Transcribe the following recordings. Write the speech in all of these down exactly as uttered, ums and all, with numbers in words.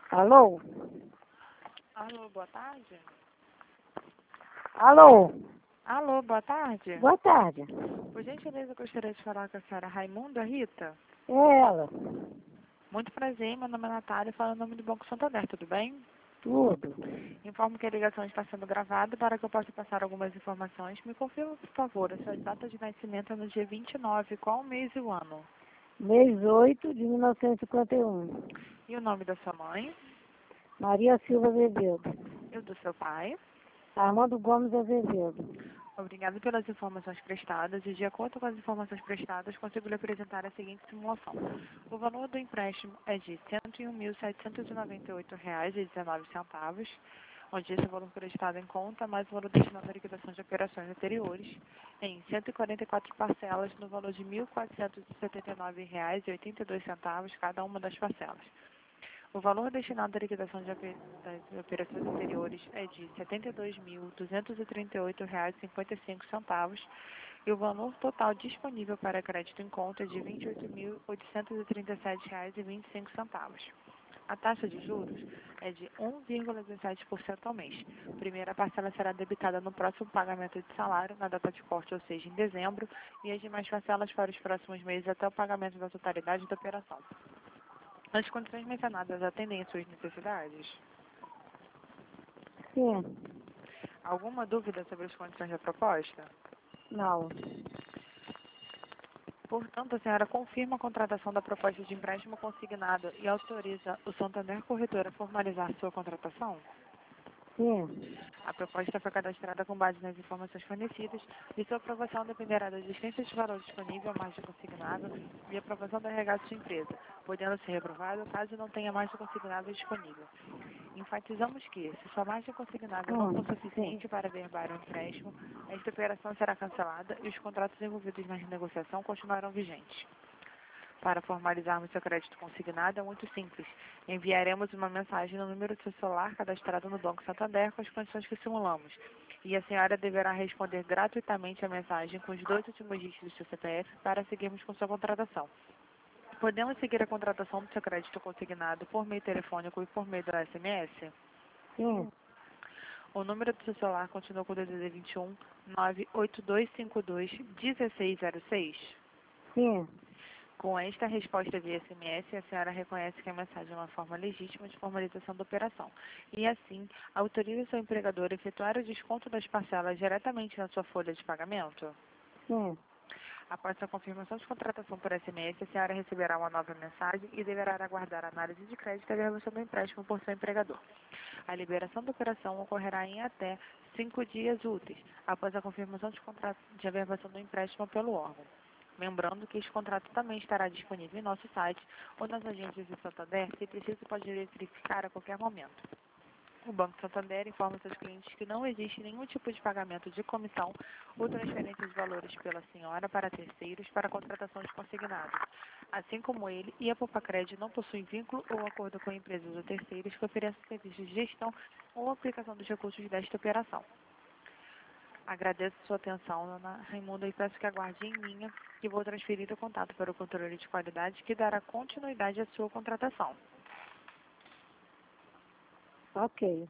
Alô? Alô, boa tarde. Alô? Alô, boa tarde. Boa tarde. Por gentileza, eu gostaria de falar com a senhora Raimunda Rita. É ela. Muito prazer, meu nome é Natália, falo em nome do Banco Santander, tudo bem? Tudo. Informo que a ligação está sendo gravada para que eu possa passar algumas informações. Me confirma, por favor, a sua data de nascimento é no dia vinte e nove, qual o mês e o ano? Mês oito de mil novecentos e cinquenta e um. E o nome da sua mãe? Maria Silva Azevedo. E o do seu pai? Armando Gomes Azevedo. Obrigado pelas informações prestadas e, de acordo com as informações prestadas, consigo lhe apresentar a seguinte simulação. O valor do empréstimo é de cento e um mil, setecentos e noventa e oito reais e dezenove centavos, onde esse valor creditado em conta, mais o valor destinado à liquidação de operações anteriores, em cento e quarenta e quatro parcelas no valor de mil, quatrocentos e setenta e nove reais e oitenta e dois centavos cada uma das parcelas. O valor destinado à liquidação de ope- das operações anteriores é de setenta e dois mil, duzentos e trinta e oito reais e cinquenta e cinco centavos e o valor total disponível para crédito em conta é de vinte e oito mil, oitocentos e trinta e sete reais e vinte e cinco centavos. A taxa de juros é de um vírgula dezessete por cento ao mês. A primeira parcela será debitada no próximo pagamento de salário, na data de corte, ou seja, em dezembro, e as demais parcelas para os próximos meses até o pagamento da totalidade da operação. As condições mencionadas atendem às suas necessidades? Sim. Alguma dúvida sobre as condições da proposta? Não. Portanto, a senhora confirma a contratação da proposta de empréstimo consignado e autoriza o Santander Corretora a formalizar sua contratação? Sim. A proposta foi cadastrada com base nas informações fornecidas e sua aprovação dependerá da existência de valor disponível, margem consignado e aprovação do R H de sua empresa, podendo ser reprovado caso não tenha margem consignada disponível. Enfatizamos que, se sua margem consignável não for Hum, suficiente para averbar o empréstimo, esta operação será cancelada e os contratos envolvidos na renegociação continuarão vigentes. Para formalizarmos seu crédito consignado é muito simples. Enviaremos uma mensagem no número do seu celular cadastrado no Banco Santander com as condições que simulamos. E a senhora deverá responder gratuitamente a mensagem com os dois últimos dígitos do seu C P F para seguirmos com sua contratação. Podemos seguir a contratação do seu crédito consignado por meio telefônico e por meio do S M S? sim. O número do seu celular continua com o D D D vinte e um, nove oito dois cinco dois, um seis zero seis? Sim. Com esta resposta via S M S, a senhora reconhece que a mensagem é uma forma legítima de formalização da operação e, assim, autoriza seu empregador a efetuar o desconto das parcelas diretamente na sua folha de pagamento? Sim. Após a confirmação de contratação por S M S, a senhora receberá uma nova mensagem e deverá aguardar a análise de crédito e a devolução do empréstimo por seu empregador. A liberação da operação ocorrerá em até cinco dias úteis, após a confirmação de, contrato, de averbação do empréstimo pelo órgão. Lembrando que este contrato também estará disponível em nosso site ou nas agências de Santander, se preciso pode verificar a qualquer momento. O Banco Santander informa seus clientes que não existe nenhum tipo de pagamento de comissão ou transferência de valores pela senhora para terceiros para a contratação de consignados. Assim como ele e a Popacred não possuem vínculo ou acordo com empresas ou terceiros que ofereçam serviços de gestão ou aplicação dos recursos desta operação. Agradeço sua atenção, dona Raimunda, e peço que aguarde em linha que vou transferir o contato para o controle de qualidade que dará continuidade à sua contratação. Ok.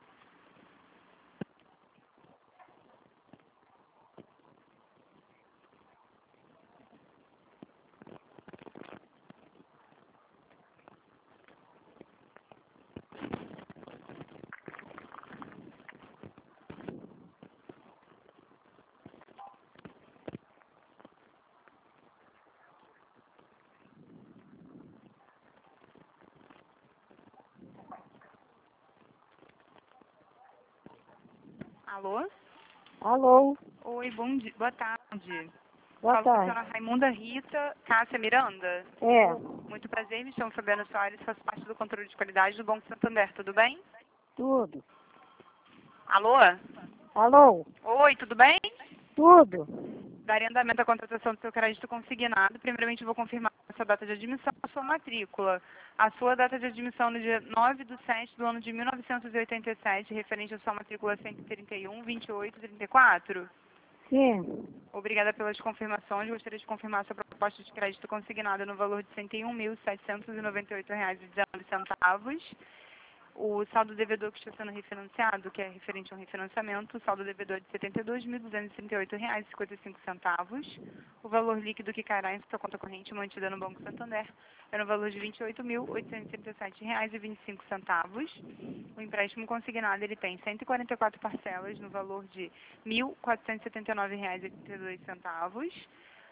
Alô? Alô? Oi, bom dia, boa tarde. Boa Falo com a tarde. senhora Raimunda Rita Cássia Miranda. É. Muito prazer, me chamo Fabiana Soares, faço parte do controle de qualidade do Banco Santander, tudo bem? Tudo. Alô? Alô? Oi, tudo bem? Tudo. Darei andamento à contratação do seu crédito consignado. Primeiramente, vou confirmar a sua data de admissão, a sua matrícula. A sua data de admissão no dia nove de sete do ano de mil novecentos e oitenta e sete, referente à sua matrícula cento e trinta e um, vinte e oito, trinta e quatro. Sim. Obrigada pelas confirmações. Gostaria de confirmar a sua proposta de crédito consignada no valor de cento e um mil, setecentos e noventa e oito reais e dezenove centavos. O saldo devedor que está sendo refinanciado, que é referente ao refinanciamento, o saldo devedor é de setenta e dois mil duzentos e trinta e oito reais e cinquenta e cinco centavos. O valor líquido que cairá em sua conta corrente mantida no Banco Santander é no valor de vinte e oito mil oitocentos e trinta e sete reais e vinte e cinco centavos. O empréstimo consignado ele tem cento e quarenta e quatro parcelas no valor de mil quatrocentos e setenta e nove reais e oitenta e dois centavos.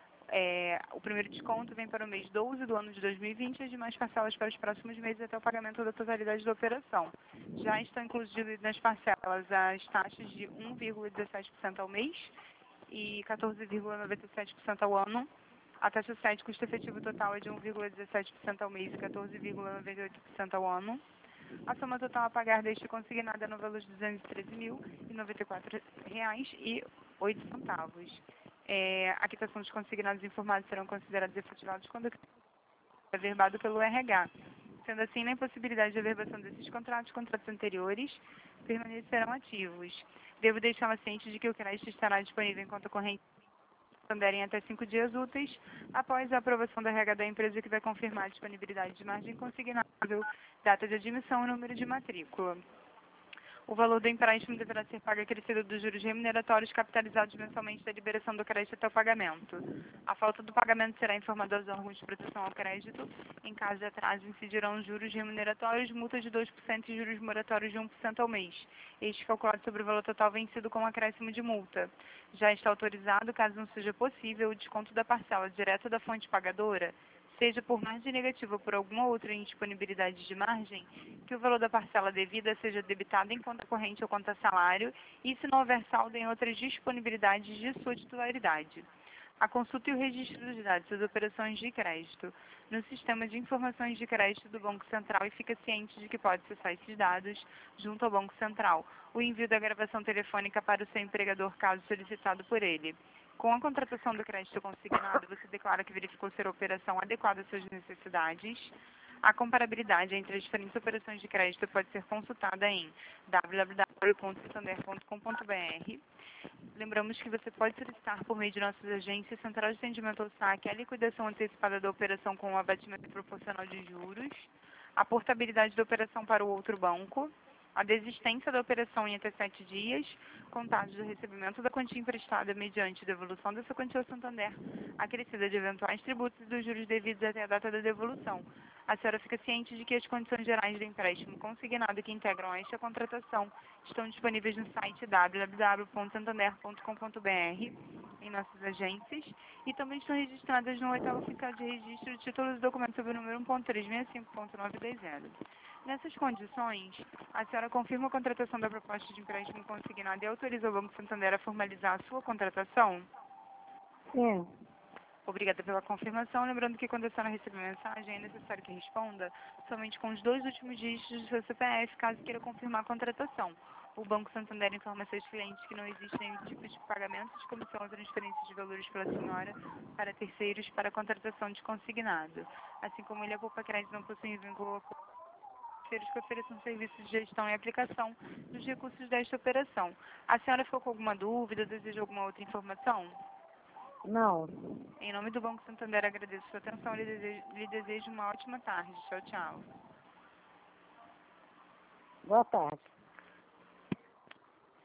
É, o primeiro desconto vem para o mês doze do ano de dois mil e vinte e as demais parcelas para os próximos meses até o pagamento da totalidade da operação. Já estão incluídas nas parcelas as taxas de um vírgula dezessete por cento ao mês e quatorze vírgula noventa e sete por cento ao ano. A taxa sete, custo efetivo total, é de um vírgula dezessete por cento ao mês e quatorze vírgula noventa e oito por cento ao ano. A soma total a pagar deste consignado é no valor de duzentos e treze mil noventa e quatro reais e oito centavos. É, a quitação dos consignados informados serão considerados efetivados quando é averbado pelo R H. Sendo assim, na impossibilidade de averbação desses contratos, contratos anteriores permanecerão ativos. Devo deixá-la ciente de que o crédito estará disponível em conta corrente em até cinco dias úteis após a aprovação do R H da empresa, que vai confirmar a disponibilidade de margem consignável, data de admissão e número de matrícula. O valor do empréstimo deverá ser pago acrescido dos juros remuneratórios capitalizados mensalmente da liberação do crédito até o pagamento. A falta do pagamento será informada aos órgãos de proteção ao crédito. Em caso de atraso, incidirão juros remuneratórios, multa de dois por cento e juros moratórios de um por cento ao mês. Este calculado sobre o valor total vencido com acréscimo de multa. Já está autorizado, caso não seja possível, o desconto da parcela direta da fonte pagadora, seja por margem negativa ou por alguma outra indisponibilidade de margem, que o valor da parcela devida seja debitado em conta corrente ou conta salário e, se não houver saldo, em outras disponibilidades de sua titularidade. A consulta e o registro dos dados das operações de crédito no Sistema de Informações de Crédito do Banco Central e fica ciente de que pode acessar esses dados junto ao Banco Central. O envio da gravação telefônica para o seu empregador, caso solicitado por ele. Com a contratação do crédito consignado, você declara que verificou ser a operação adequada às suas necessidades. A comparabilidade entre as diferentes operações de crédito pode ser consultada em w w w ponto santander ponto com ponto b r. Lembramos que você pode solicitar por meio de nossas agências Central de Atendimento ao Saque a liquidação antecipada da operação com o abatimento proporcional de juros, a portabilidade da operação para o outro banco, a desistência da operação em até sete dias, contados do recebimento da quantia emprestada mediante devolução dessa quantia ao Santander, acrescida de eventuais tributos e dos juros devidos até a data da devolução. A senhora fica ciente de que as condições gerais do empréstimo consignado que integram esta contratação estão disponíveis no site w w w ponto santander ponto com ponto b r, em nossas agências, e também estão registradas no oitavo oficial de registro de títulos e documentos sob o número um ponto trezentos e sessenta e cinco ponto novecentos e vinte. Nessas condições, a senhora confirma a contratação da proposta de empréstimo consignado e autoriza o Banco Santander a formalizar a sua contratação? Sim. Obrigada pela confirmação. Lembrando que quando a senhora receber a mensagem, é necessário que responda somente com os dois últimos dígitos do seu C P F, caso queira confirmar a contratação. O Banco Santander informa a seus clientes que não existe nenhum tipo de pagamento de comissão ou transferência de valores pela senhora para terceiros para a contratação de consignado. Assim como ele, a Poupa Crédito não possui vínculo a terceiros que ofereçam serviços de gestão e aplicação dos recursos desta operação. A senhora ficou com alguma dúvida ou deseja alguma outra informação? Não. Em nome do Banco Santander, agradeço sua atenção e lhe desejo, lhe desejo uma ótima tarde. Tchau, tchau. Boa tarde.